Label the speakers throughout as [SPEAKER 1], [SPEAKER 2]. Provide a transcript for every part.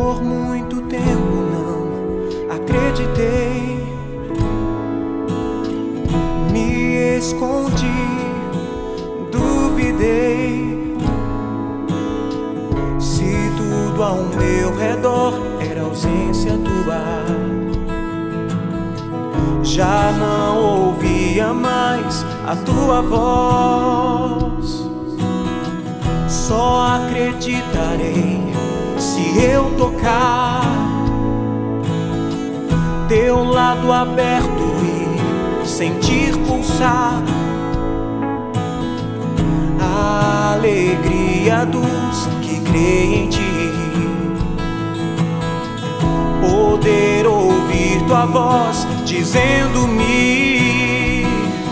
[SPEAKER 1] Por muito tempo não acreditei, me escondi, duvidei. Se tudo ao meu redor era ausência tua, já não ouvia mais a tua voz. Só acreditarei se eu tocar teu lado aberto e sentir pulsar a alegria dos que creem em ti. Poder ouvir tua voz dizendo-me: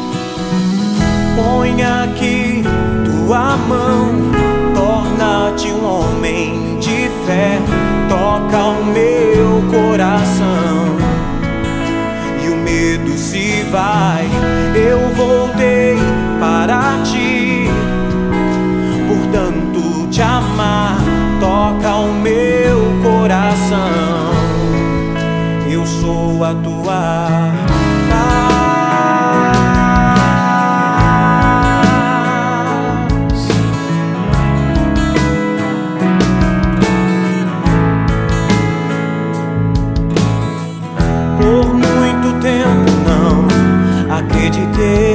[SPEAKER 1] põe aqui tua mão, torna-te um homem de fé, toca o meu coração e o medo se vai. Eu voltei para ti, por tanto te amar, toca o meu coração. Eu sou a tua paz. Por muito tempo não acreditei,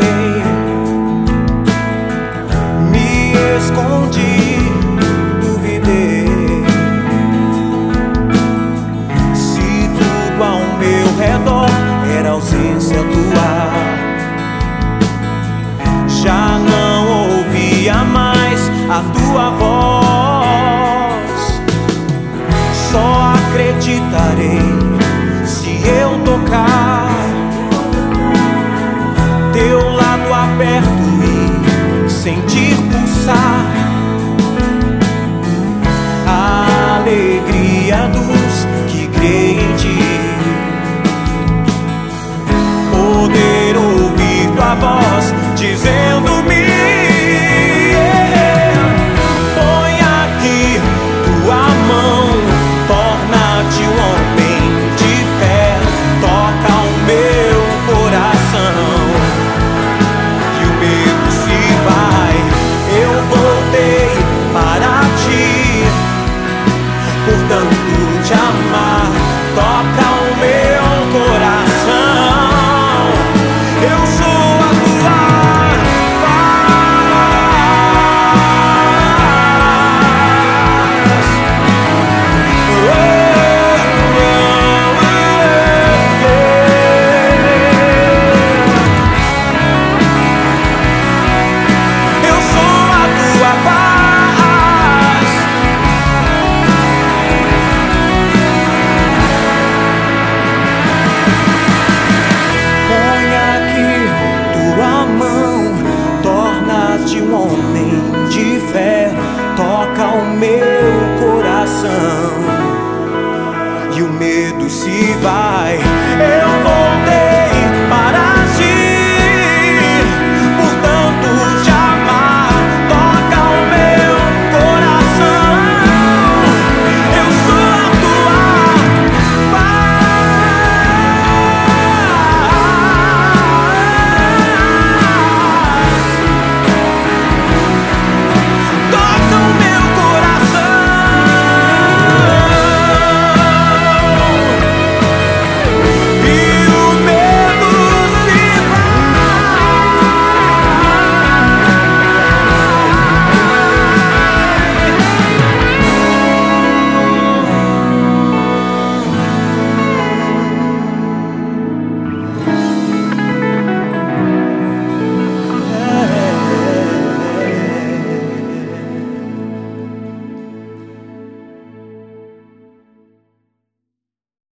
[SPEAKER 1] me escondi, duvidei. Se tudo ao meu redor era ausência tua, já não ouvia mais a tua voz. Só acreditarei se eu tocar teu lado aberto e sentir pulsar a alegria dos que creem em ti. Poder ouvir tua voz dizendo-me: põe aqui tua mão, torna-te um homem de fé, toca o meu coração e o medo se vai. Eu voltei para ti, por tanto te amar, toca o meu coração. Eu sou a tua um homem de fé, toca o meu coração e o medo se vai.